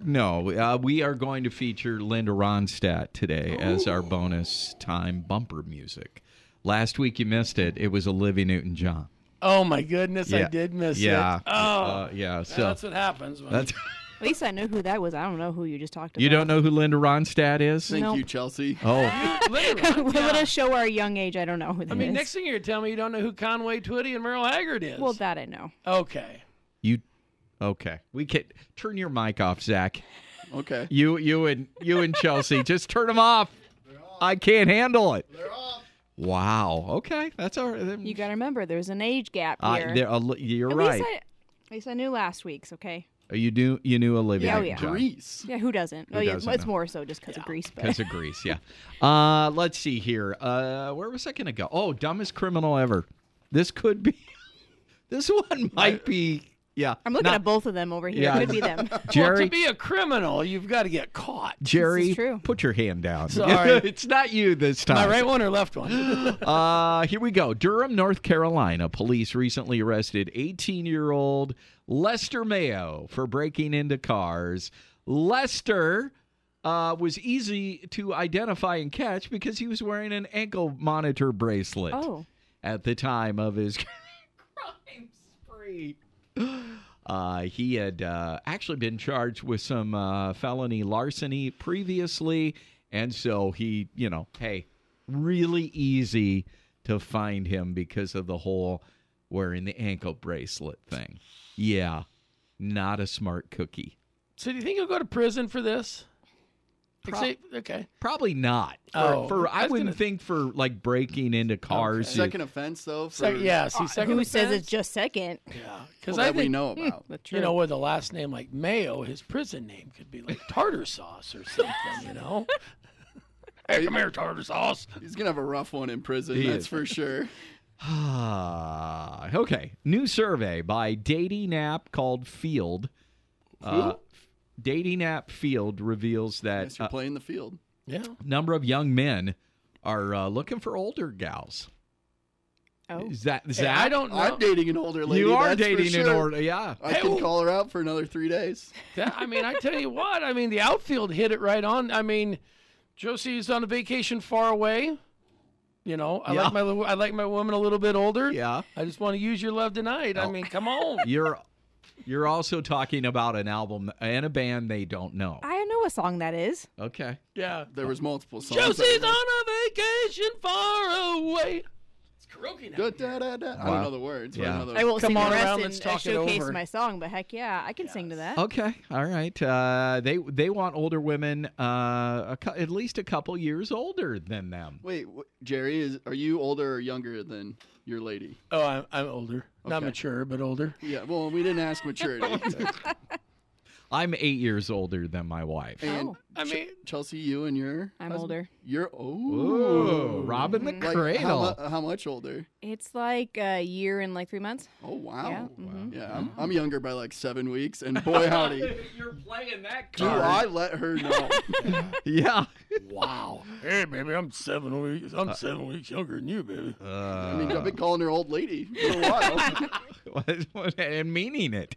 No. We are going to feature Linda Ronstadt today as our bonus time bumper music. Last week you missed it. It was Olivia Newton-John. Oh, my goodness, I did miss it. Oh. So that's what happens. That's... At least I know who that was. I don't know who you just talked about. You don't know who Linda Ronstadt is? Thank you, Chelsea. Oh. Let us show our young age. I don't know who that is. Next thing you're telling me, you don't know who Conway Twitty and Merle Haggard is. Well, that I know. Okay. Okay. We can turn your mic off, Zach. Okay. You and Chelsea, just turn them off. I can't handle it. They're off. Wow. Okay. That's all right. You got to remember, there's an age gap here. You're At right. At least I knew last week's, okay? You knew Olivia. Yeah, Grease. Yeah, who doesn't? It's more so just because of Grease. Because of Grease, yeah. Let's see here. Where was I going to go? Oh, dumbest criminal ever. This could be. This one might be. Yeah. I'm looking at both of them over here. Yeah. It could be them. Jerry, well, to be a criminal, you've got to get caught. Jerry, This is true. put your hand down. Sorry. It's not you this time. Am I right one or left one? Here we go. Durham, North Carolina. Police recently arrested 18-year-old Lester Mayo for breaking into cars. Lester was easy to identify and catch because he was wearing an ankle monitor bracelet at the time of his crime spree. He had actually been charged with some felony larceny previously, and so he, really easy to find him because of the whole wearing the ankle bracelet thing. Yeah, not a smart cookie. So do you think he'll go to prison for this? Okay. Probably not. I wouldn't think for like breaking into cars. Okay. Second offense though. Second who offense? says it's just second? Yeah, because that we know about. With a last name like Mayo, his prison name could be like tartar sauce or something. Hey, come here, tartar sauce. He's gonna have a rough one in prison. That's for sure. Okay. New survey by Dating app called Field. Dating app Field reveals that you're playing the field. Yeah. Number of young men are looking for older gals. Oh. Is that I don't know. I'm dating an older lady. You are that's dating for sure. an older, yeah. I can call her out for another 3 days. I tell you what. The outfield hit it right on. Josie's on a vacation far away. I like my woman a little bit older. Yeah. I just want to use your love tonight. Come on. You're also talking about an album and a band they don't know. I know what song that is. Okay. Yeah. There was multiple songs. Josie's on a vacation far away. It's karaoke now. I don't know the words. Yeah. But I won't sing the rest around, and let's talk it showcase over. my song, but heck yeah, I can sing to that. Okay. All right. They want older women at least a couple years older than them. Wait, Jerry, are you older or younger than your lady? Oh, I'm older. Not Okay. mature, but older. Yeah, well, we didn't ask maturity. I'm 8 years older than my wife. And Chelsea, you and your I'm husband? older. You're Ooh, Robin the like, Cradle. how much older? It's like a year and like 3 months. Oh wow. Yeah. Yeah, I'm younger by like 7 weeks, and boy howdy, You're playing that do I let her know. Yeah. Wow. Hey, baby, I'm 7 weeks. I'm 7 weeks younger than you, baby. I've been calling her old lady for a while. And meaning it.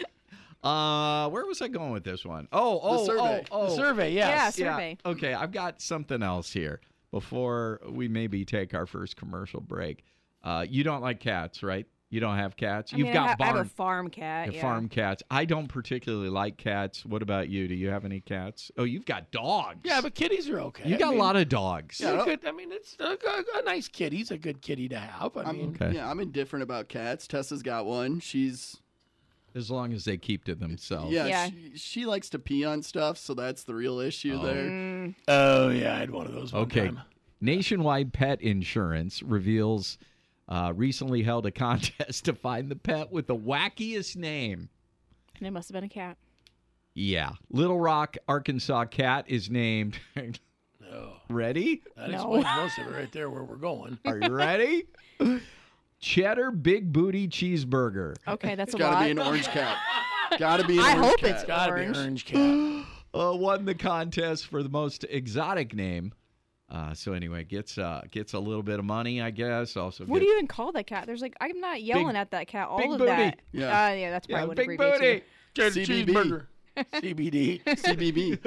Where was I going with this one? The survey. The survey, yes. Yeah, survey. Okay, I've got something else here before we maybe take our first commercial break. You don't like cats, right? You don't have cats? You've got I have a farm cat. Yeah. farm cats. I don't particularly like cats. What about you? Do you have any cats? Oh, you've got dogs. Yeah, but kitties are okay. You got a lot of dogs. Yeah, it's a nice kitty's a good kitty to have. Okay. Yeah, I'm indifferent about cats. Tessa's got one. She's As long as they keep to themselves. Yeah. She likes to pee on stuff, so that's the real issue there. Oh, yeah, I had one of those one Okay. time. Nationwide Pet Insurance reveals recently held a contest to find the pet with the wackiest name. And it must have been a cat. Yeah. Little Rock, Arkansas cat is named. No. Ready? That explains most of it right there where we're going. Are you ready? Cheddar Big Booty Cheeseburger. Okay, that's It's a gotta lot. be an orange cat. Gotta be an I orange hope cat. it's Gotta orange. be orange cat. Won the contest for the most exotic name. So anyway, gets a little bit of money, I guess. Also, What do you even call that cat? There's I'm not yelling at that cat. All big of booty. that. Yeah. Yeah, that's probably what big abbreviates booty. it. Cheddar CBB. cheeseburger. CBD. CBB.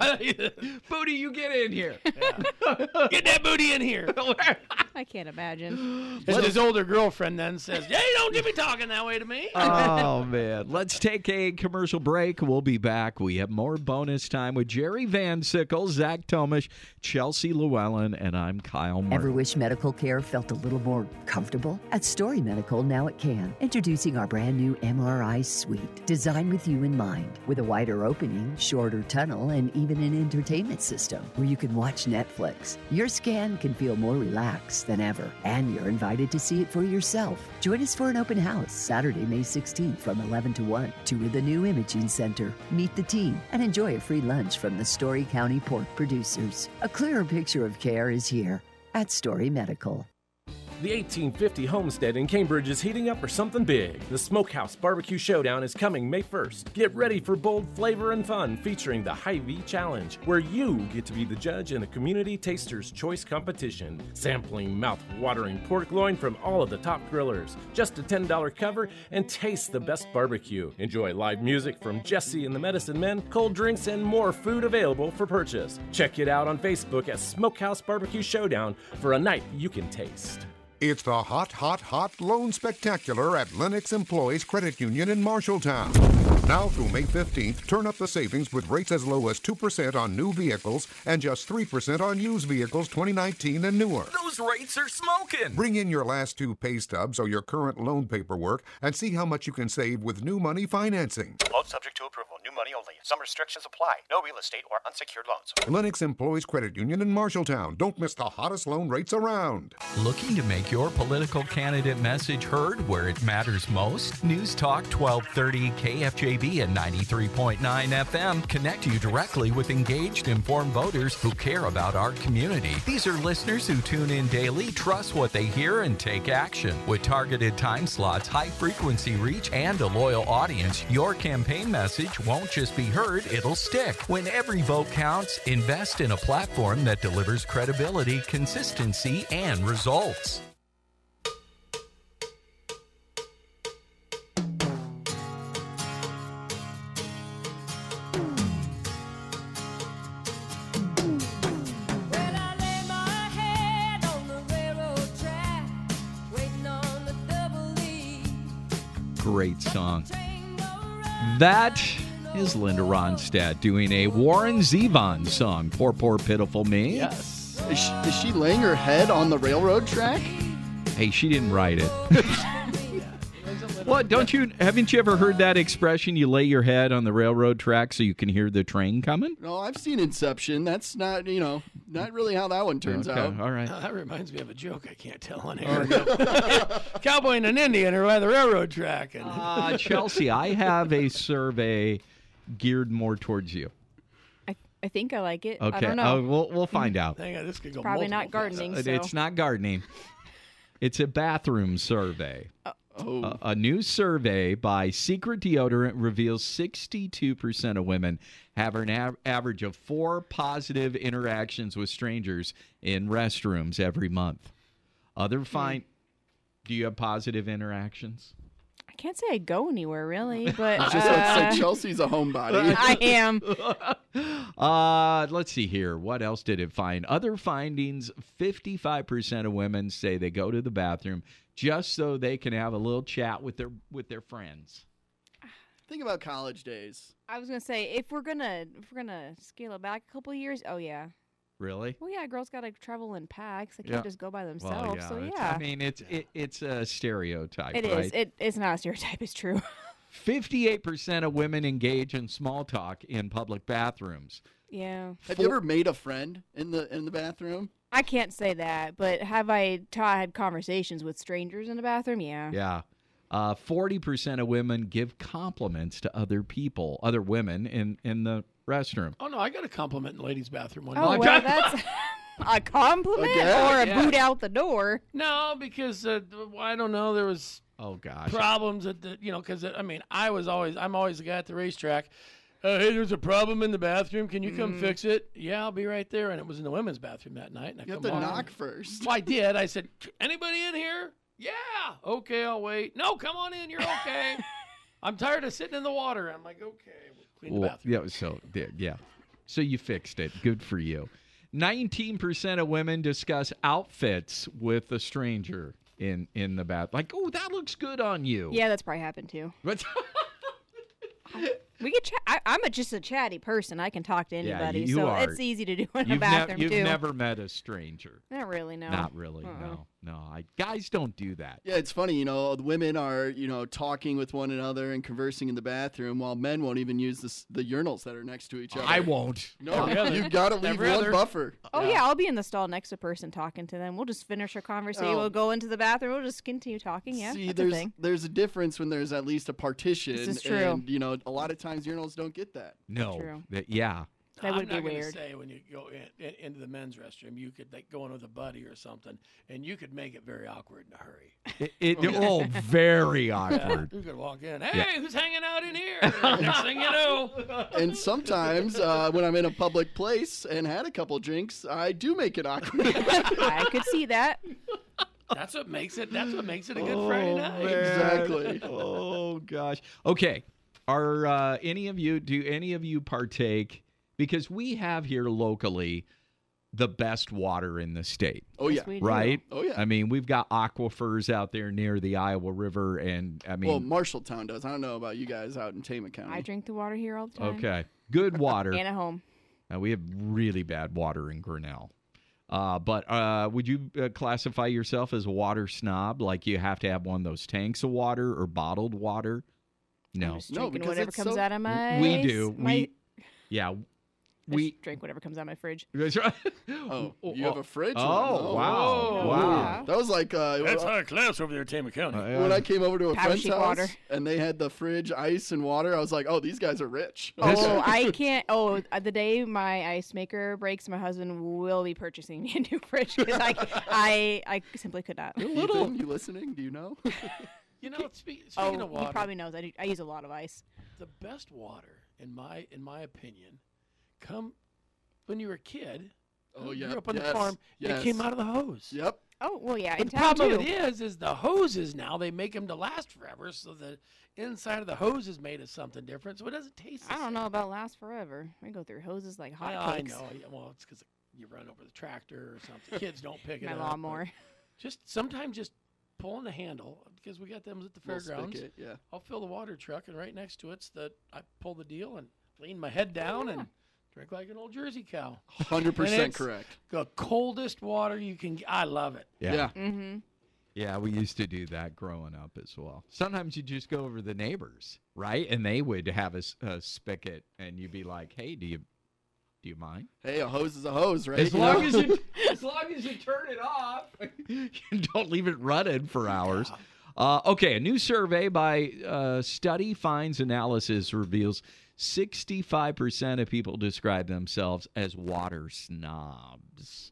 Booty, you get in here. Get that booty in here. I can't imagine. And his older girlfriend then says, "Hey, don't you be talking that way to me." Oh, man. Let's take a commercial break. We'll be back. We have more bonus time with Jerry Van Sickle, Zach Tomish, Chelsea Llewellyn, and I'm Kyle Martin. Ever wish medical care felt a little more comfortable? At Story Medical, now it can. Introducing our brand new MRI suite, designed with you in mind, with a wider opening, shorter tunnel, and even an entertainment system where you can watch Netflix. Your scan can feel more relaxed than ever, and you're invited to see it for yourself. Join us for an open house Saturday, May 16th from 11 to 1. Tour the new imaging center, meet the team, and enjoy a free lunch from the Story County pork producers. A clearer picture of care is here at Story Medical. The 1850 homestead in Cambridge is heating up for something big. The Smokehouse Barbecue Showdown is coming May 1st. Get ready for bold flavor and fun featuring the Hy-Vee Challenge, where you get to be the judge in a community taster's choice competition. Sampling mouth-watering pork loin from all of the top grillers. Just a $10 cover and taste the best barbecue. Enjoy live music from Jesse and the Medicine Men, cold drinks, and more food available for purchase. Check it out on Facebook at Smokehouse Barbecue Showdown for a night you can taste. It's the hot loan spectacular at Lennox Employees Credit Union in Marshalltown. Now through May 15th, turn up the savings with rates as low as 2% on new vehicles and just 3% on used vehicles 2019 and newer. Those rates are smoking! Bring in your last 2 pay stubs or your current loan paperwork and see how much you can save with new money financing. Loan subject to approval. New money only. Some restrictions apply. No real estate or unsecured loans. Lennox Employees Credit Union in Marshalltown. Don't miss the hottest loan rates around. Looking to make your political candidate message heard where it matters most? News Talk 1230 KFJB and 93.9 FM connect you directly with engaged, informed voters who care about our community. These are listeners who tune in daily, trust what they hear, and take action. With targeted time slots, high frequency reach, and a loyal audience, your campaign message won't just be heard, it'll stick. When every vote counts, invest in a platform that delivers credibility, consistency, and results. Great song. That is Linda Ronstadt doing a Warren Zevon song, Poor, Poor, Pitiful Me. Yes. Is she laying her head on the railroad track? Hey, she didn't write it. What, haven't you ever heard that expression, you lay your head on the railroad track so you can hear the train coming? No, I've seen Inception. That's not, not really how that one turns out. All right. That reminds me of a joke I can't tell on air. Cowboy and an Indian are by the railroad track. And Chelsea, I have a survey geared more towards you. I think I like it. Okay. I don't know. We'll find out. Hang on, this could go Probably not multiple gardening. places. So. It's not gardening. It's a bathroom survey. A new survey by Secret Deodorant reveals 62% of women have an average of 4 positive interactions with strangers in restrooms every month. Do you have positive interactions? I can't say I go anywhere really, but Just like Chelsea's a homebody. I am. Let's see here. What else did it find? Other findings, 55% of women say they go to the bathroom just so they can have a little chat with their friends. Think about college days. I was gonna say if we're gonna scale it back a couple of years, oh yeah. Really? Well, yeah, girls gotta travel in packs. They can't just go by themselves. Well, yeah, so it's a stereotype. It right? is. It's not a stereotype. It's true. 58% of women engage in small talk in public bathrooms. Yeah. Have you ever made a friend in the bathroom? I can't say that, but have I had conversations with strangers in the bathroom? Yeah. Yeah. 40% of women give compliments to other women in the restroom. Oh, no, I got a compliment in the ladies' bathroom one Oh, night. well, that's a compliment or a boot out the door. No, because, I don't know, there was problems at the, because, I'm always the guy at the racetrack. Hey, there's a problem in the bathroom. Can you come fix it? Yeah, I'll be right there. And it was in the women's bathroom that night. And You have to knock first. Well, I did. I said, anybody in here? Yeah. Okay, I'll wait. No, come on in. You're okay. I'm tired of sitting in the water. I'm like, okay. Clean the bathroom. So you fixed it. Good for you. 19% of women discuss outfits with a stranger in the bath. Like, oh, that looks good on you. Yeah, that's probably happened too. But We could I'm just a chatty person. I can talk to anybody, you so are. it's easy to do in a bathroom you've too. never met a stranger. Not really, no. Not really, no. Guys don't do that. Yeah, it's funny, the women are, talking with one another and conversing in the bathroom while men won't even use the urinals that are next to each other. I won't. No, you got to leave one buffer. Oh, yeah, I'll be in the stall next to a person talking to them. We'll just finish our conversation. We'll go into the bathroom. We'll just continue talking. Yeah, See, that's a thing. there's a difference when there's at least a partition. This is true. And, a lot of times urinals don't get that. No. True. That would be be weird. I'm not going to say when you go into the men's restroom, you could go in with a buddy or something, and you could make it very awkward in a hurry. Very awkward. You could walk in. Hey, who's hanging out in here? Next thing you know. And sometimes when I'm in a public place and had a couple drinks, I do make it awkward. I could see that. That's what makes it a good Friday night. Exactly. Oh gosh. Okay. Do any of you partake? Because we have here locally the best water in the state. Oh, yeah. We do. Right? Oh, yeah. I mean, we've got aquifers out there near the Iowa River, and Well, Marshalltown does. I don't know about you guys out in Tama County. I drink the water here all the time. Okay. Good water. And at home. We have really bad water in Grinnell. But would you classify yourself as a water snob? Like you have to have one of those tanks of water or bottled water? No. I'm just drinking whatever it's comes out of my... We do. We drink whatever comes out of my fridge. Oh, you have a fridge? Oh, wow. That was like... That's high class over there at Tama County. When I came over to a friend's house water. and they had the fridge, ice, and water, I was like, oh, these guys are rich. Oh, I can't... Oh, the day my ice maker breaks, my husband will be purchasing me a new fridge because I simply could not. Ethan, you listening? Do you know? Speaking of water... he probably knows. I use a lot of ice. The best water, in my opinion... come when you were a kid. Oh, yeah. You grew up on the farm. It came out of the hose. Yep. Oh, well, yeah. But the problem of it is the hoses now, they make them to last forever, so the inside of the hose is made of something different, so it doesn't taste the I don't same. know about last forever. We go through hoses like hotcakes. I know. Yeah, well, it's because you run over the tractor or something. Kids don't pick it My up. lawnmower. Sometimes pulling the handle, because we got them at the fairgrounds. Spigot, yeah. I'll fill the water truck, and right next to I pull the deal and lean my head down and drink like an old Jersey cow. 100% correct. The coldest water you can get. I love it. Yeah. Mm-hmm. Yeah, we used to do that growing up as well. Sometimes you just go over to the neighbors, right? And they would have a spigot, and you'd be like, hey, do you mind? Hey, a hose is a hose, right? As long as you turn it off, you don't leave it running for hours. Okay, a new survey by Study Finds Analysis reveals 65% of people describe themselves as water snobs.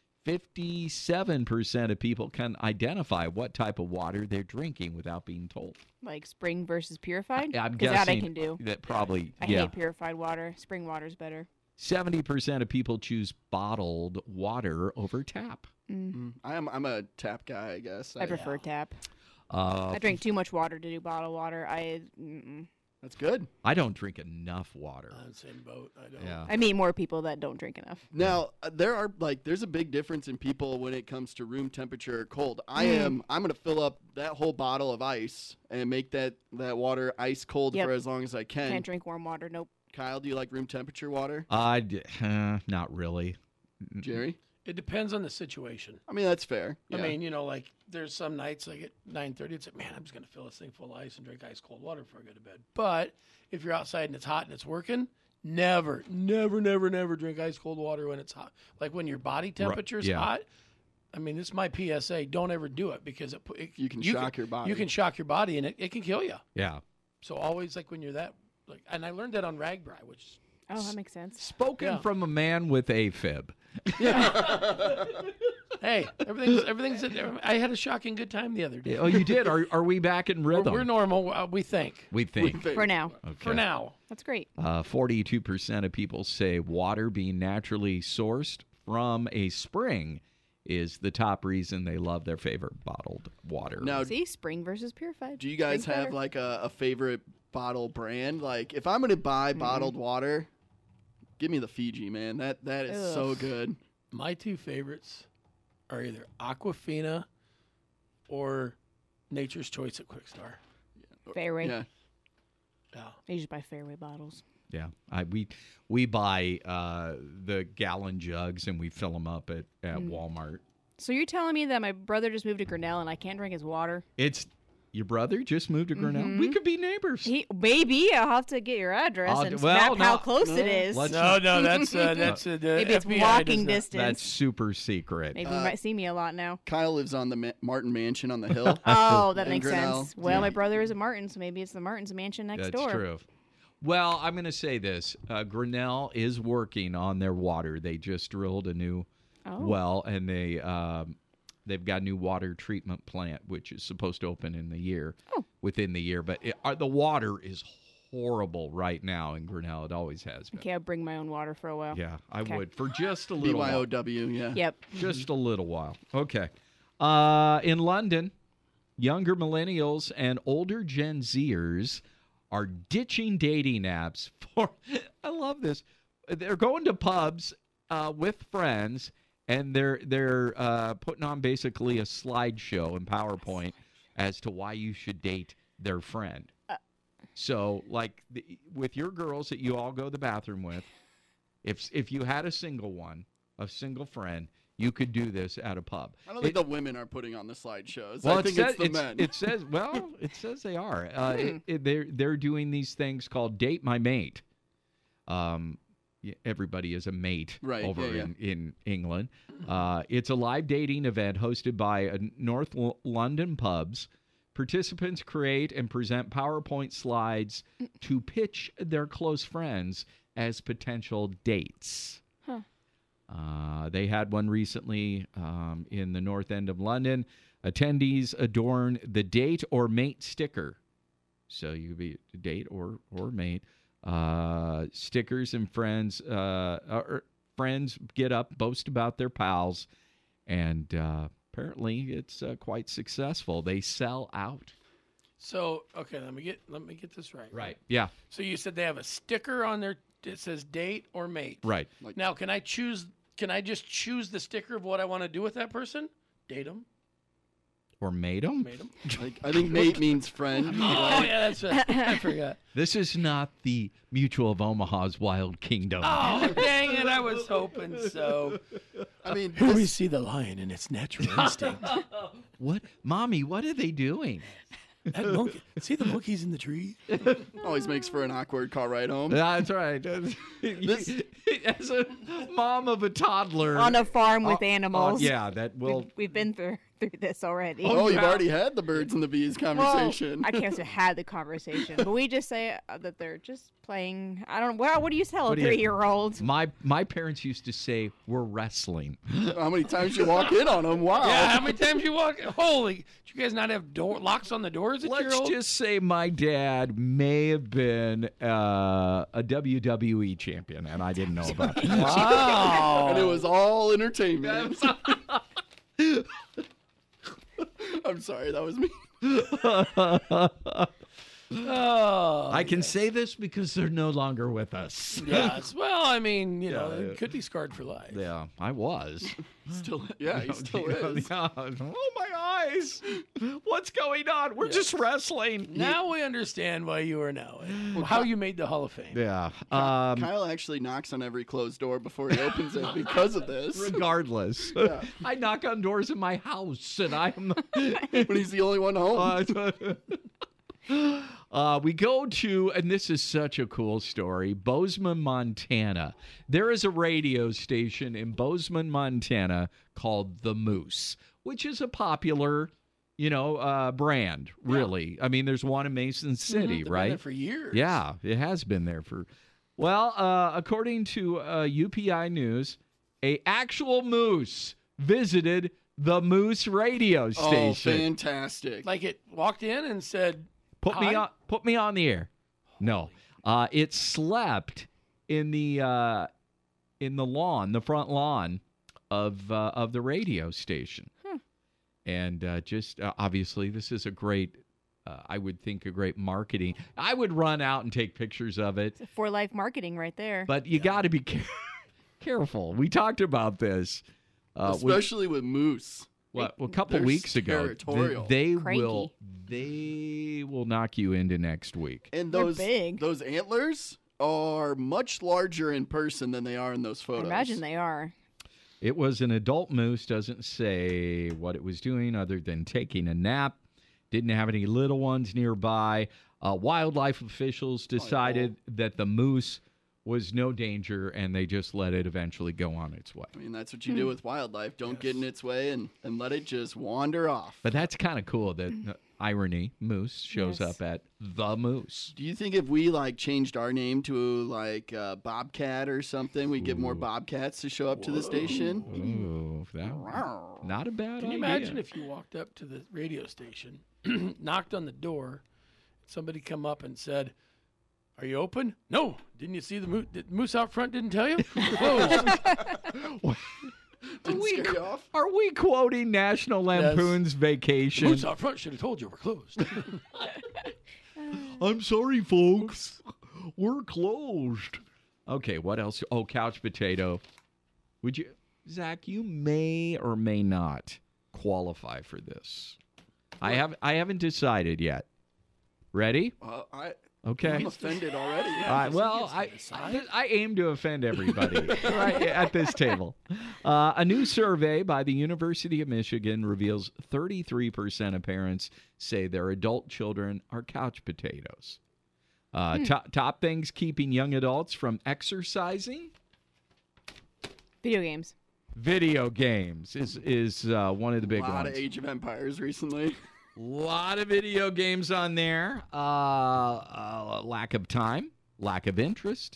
57% of people can identify what type of water they're drinking without being told. Like spring versus purified? I'm Because guessing that I can do. that probably, I hate purified water. Spring water's better. 70% of people choose bottled water over tap. I'm a tap guy, I guess. I prefer tap. I drink too much water to do bottled water. That's good. I don't drink enough water. I'm the same boat. I don't. Yeah. I meet more people that don't drink enough. Now, there's a big difference in people when it comes to room temperature or cold. I'm going to fill up that whole bottle of ice and make that water ice cold for as long as I can. Can't drink warm water. Nope. Kyle, do you like room temperature water? Not really. Jerry? It depends on the situation. I mean, that's fair. I mean, like there's some nights like at 9:30, it's like, man, I'm just going to fill this thing full of ice and drink ice cold water before I go to bed. But if you're outside and it's hot and it's working, never drink ice cold water when it's hot. Like when your body temperature is hot. I mean, this is my PSA. Don't ever do it because you can shock your body. You can shock your body and it can kill you. Yeah. So always like when you're that, like, and I learned that on Ragbri, which is. Oh, that makes sense. Spoken from a man with AFib. Yeah. Hey, everything's. I had a shocking good time the other day. Oh, you did? Are we back in rhythm? We're normal. We think. We think. For now. Okay. For now. That's great. 42% of people say water being naturally sourced from a spring is the top reason they love their favorite bottled water. Now, see, spring versus purified. Do you guys have better. like a favorite bottle brand. Like, if I'm gonna buy bottled water, give me the Fiji, man. That is so good. My two favorites are either Aquafina or Nature's Choice at Quick Star. Fairway. Yeah. I usually buy Fairway bottles. Yeah, we buy the gallon jugs and we fill them up at Walmart. So you're telling me that my brother just moved to Grinnell and I can't drink his water? It's your brother just moved to Grinnell. We could be neighbors. Maybe I'll have to get your address and map how close it is. No, that's maybe it's FBI walking distance. That's super secret. Maybe you might see me a lot now. Kyle lives on the Martin Mansion on the hill. Oh, that in makes Grinnell. sense. Well, my brother is a Martin, so maybe it's the Martin's mansion next door. That's true. Well, I'm going to say this. Grinnell is working on their water. They just drilled a new well, and they've got a new water treatment plant, which is supposed to open within the year. But the water is horrible right now in Grinnell. It always has been. Okay, I'll bring my own water for a while. Yeah, I would for just a little while. BYOW, yeah. Yep. Just a little while. Okay. In London, younger millennials and older Gen Zers are ditching dating apps for, I love this. They're going to pubs with friends, and they're putting on basically a slideshow in PowerPoint as to why you should date their friend. So, like, with your girls that you all go to the bathroom with, if you had a single friend, you could do this at a pub. I don't think the women are putting on the slideshows. Well, I think it's the men. It says they are. They're doing these things called Date My Mate. Everybody is a mate over in England. It's a live dating event hosted by North London pubs. Participants create and present PowerPoint slides to pitch their close friends as potential dates. They had one recently in the North End of London. Attendees adorn the date or mate sticker. So you could be a date or mate. Stickers and friends get up, boast about their pals, and apparently it's quite successful. They sell out. So, okay, let me get this right. Right. Yeah. So you said they have a sticker on there that says date or mate. Right. Now, can I just choose the sticker of what I want to do with that person? Date them. Or mate them? Mate them. I think mate means friend. Oh, yeah, that's right. I forgot. This is not the Mutual of Omaha's Wild Kingdom. Oh, dang it. I was hoping so. I mean, here we see the lion in its natural instinct. What? Mommy, what are they doing? That monkey. See the monkeys in the tree? Always makes for an awkward car ride home. That's right. As a mom of a toddler on a farm with animals. Yeah, that will. We've been through this already. Oh, you've already had the birds and the bees conversation. Well, I can't say had the conversation, but we just say that they're just playing. I don't know. Well, what do you tell a 3-year-old? My parents used to say we're wrestling. How many times you walk in on them? Wow. Yeah, how many times you walk? Holy! Did you guys not have locks on the doors? Let's just say my dad may have been a WWE champion, and I didn't know about it. Wow! And it was all entertainment. I'm sorry, that was me. I can say this because they're no longer with us. Yes. Well, I mean, it could be scarred for life. Yeah, I was. Still, yeah, he still is. Yeah. Oh, my eyes. What's going on? We're just wrestling. Now we understand why you are now. How you made the Hall of Fame. Yeah. Kyle actually knocks on every closed door before he opens it because of this. Regardless. Yeah. I knock on doors in my house, and I'm... when he's the only one home. We go to, and this is such a cool story, Bozeman, Montana. There is a radio station in Bozeman, Montana called The Moose, which is a popular, brand, really. Yeah. I mean, there's one in Mason City, right? Been there for years. Yeah, it has been there for... Well, according to UPI News, a actual moose visited the Moose radio station. Oh, fantastic. Like it walked in and said... Put me on the air. No, it slept in the lawn, the front lawn of the radio station, and just obviously this is a great I would think a great marketing. I would run out and take pictures of it. It's for life marketing right there. But you got to be careful. We talked about this. Especially with moose. Well, a couple weeks ago, territorial. they Cranky. will knock you into next week. And They're big. those antlers are much larger in person than they are in those photos. I imagine they are. It was an adult moose. Doesn't say what it was doing other than taking a nap. Didn't have any little ones nearby. Wildlife officials decided that the moose was no danger, and they just let it eventually go on its way. I mean, that's what you do with wildlife. Don't get in its way and let it just wander off. But that's kind of cool that irony, moose, shows up at the Moose. Do you think if we changed our name to Bobcat or something, we'd get more bobcats to show up to the station? Ooh, not a bad idea. Can you imagine if you walked up to the radio station, knocked on the door, somebody come up and said, "Are you open?" "No." "Didn't you see the moose out front didn't tell you? We're closed." Are we quoting National Lampoon's Vacation? "The moose out front should have told you we're closed." I'm sorry, folks. We're closed. Okay, what else? Oh, couch potato. Would you, Zach, you may or may not qualify for this. I haven't decided yet. Ready? Okay. I'm offended already. I aim to offend everybody right at this table. A new survey by the University of Michigan reveals 33% of parents say their adult children are couch potatoes. Top things keeping young adults from exercising? Video games. Video games is one of the big ones. A lot of Age of Empires recently. A lot of video games on there. Lack of time, lack of interest,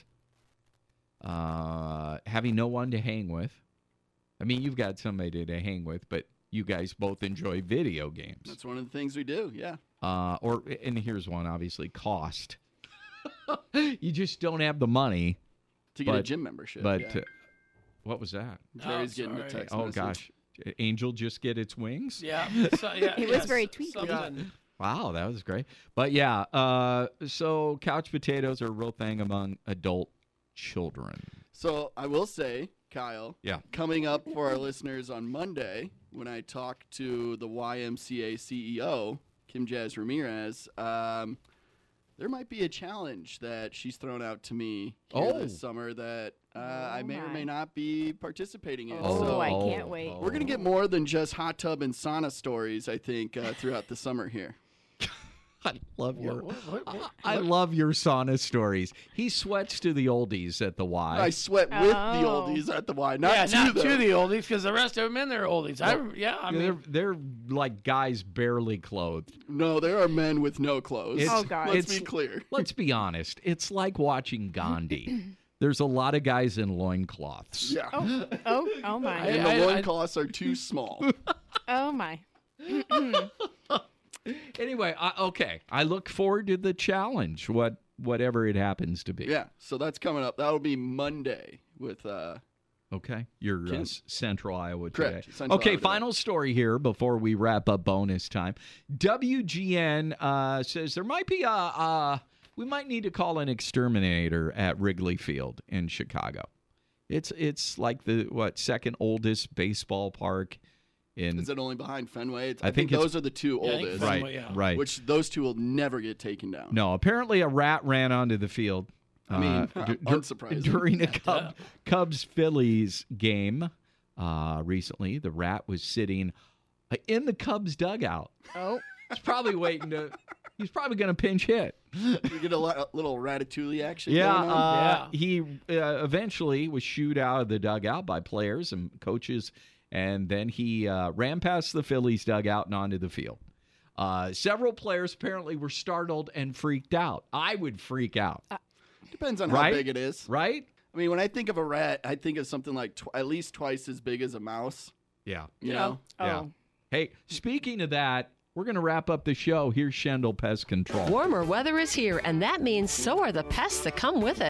having no one to hang with. I mean, you've got somebody to hang with, but you guys both enjoy video games. That's one of the things we do, yeah. And here's one, obviously, cost. You just don't have the money. To get a gym membership. But what was that? Jerry's getting a text Oh, message. gosh. Angel just get its wings? Yeah. It was very tweaky. Wow, that was great. But yeah, so couch potatoes are a real thing among adult children. So I will say, Kyle, coming up for our listeners on Monday, when I talk to the YMCA CEO, Kim Jazz Ramirez, there might be a challenge that she's thrown out to me here this summer that I may or may not be participating in. So I can't wait. We're going to get more than just hot tub and sauna stories, I think, throughout the summer here. I love your sauna stories. He sweats to the oldies at the Y. I sweat with the oldies at the Y, not to the oldies, because the rest of them in there are oldies. They're like guys barely clothed. No, there are men with no clothes. God. Let's be clear. Let's be honest. It's like watching Gandhi. There's a lot of guys in loincloths. Yeah. Oh my. And the loincloths are too small. Oh my. Anyway, okay. I look forward to the challenge, whatever it happens to be. Yeah, so that's coming up. That'll be Monday with Okay, your Central Iowa Correct. today. Central Okay, Iowa final story here before we wrap up bonus time. WGN says there might be we might need to call an exterminator at Wrigley Field in Chicago. It's like the second oldest baseball park. Is it only behind Fenway? I think those are the two oldest. Right. Which those two will never get taken down. No, apparently a rat ran onto the field. I mean, unsurprising. During a Cubs-Phillies game recently, the rat was sitting in the Cubs dugout. Oh. He's probably waiting to... He's probably going to pinch hit. You get a little Ratatouille action going on. He eventually was shooed out of the dugout by players and coaches, and then he ran past the Phillies dugout and onto the field. Several players apparently were startled and freaked out. I would freak out. Depends on how big it is. Right? I mean, when I think of a rat, I think of something like at least twice as big as a mouse. Yeah. You know? Yeah. Hey, speaking of that, we're going to wrap up the show. Here's Shendel Pest Control. Warmer weather is here, and that means so are the pests that come with it.